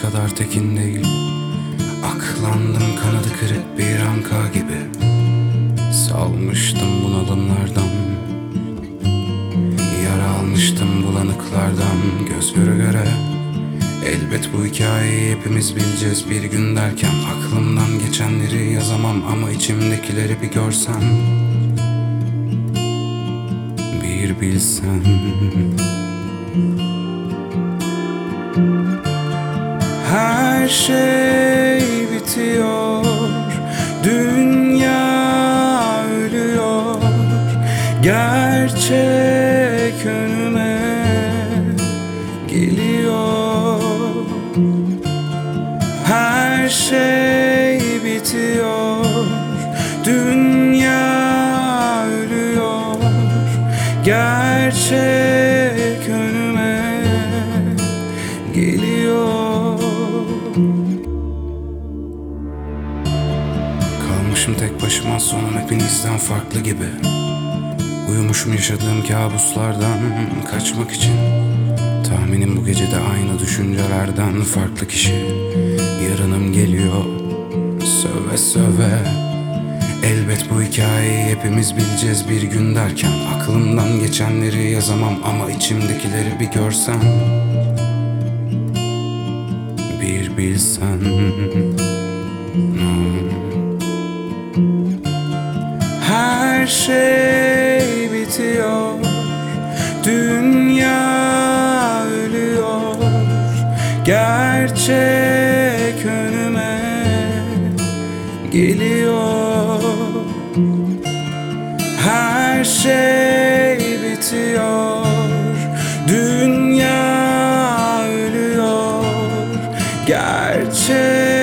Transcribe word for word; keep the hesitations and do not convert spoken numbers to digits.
kadar tekin değil. Aklandım kanadı kırık bir anka gibi. Salmıştım bunalımlardan, yara almıştım bulanıklardan. Göz göre göre elbet bu hikayeyi hepimiz bileceğiz bir gün derken, aklımdan geçenleri yazamam ama içimdekileri bir görsen, bir bilsen. Her şey bitiyor, dünya ölüyor, gerçek önüme geliyor. Her şey bitiyor, dünya ölüyor, gerçek önüme geliyor. Kalmışım tek başıma, sonum hepinizden farklı gibi. Uyumuşum yaşadığım kabuslardan kaçmak için. Tahminim bu gecede aynı düşüncelerden farklı kişi. Yarınım geliyor söve söve. Elbet bu hikayeyi hepimiz bileceğiz bir gün derken, aklımdan geçenleri yazamam ama içimdekileri bir görsen, bir bilsen. Her şey bitiyor, dünya ölüyor, gerçek önüme geliyor. Her şey bitiyor, dünya ölüyor, gerçek